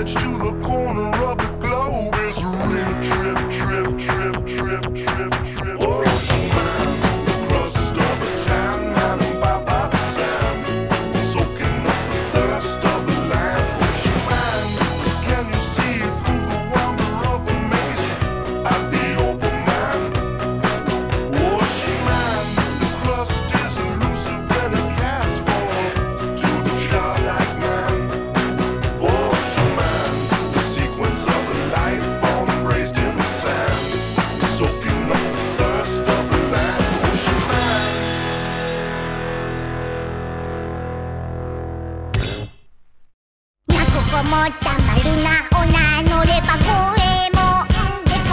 edge to the corner of the globe is a real trip, trip, trip, trip, trip, trip. Ocean man, the crust of a tan man, and by the sand, soaking up the thirst of the land. Ocean man, can you see through the wonder of amazement at the open man? Ocean man, the crust is elusive and it casts forth to the childlike man. Ocean man, the sequence of a life form embraced in the sand, soaking up the thirst of the land. Ocean man. 「なここもったまるなおな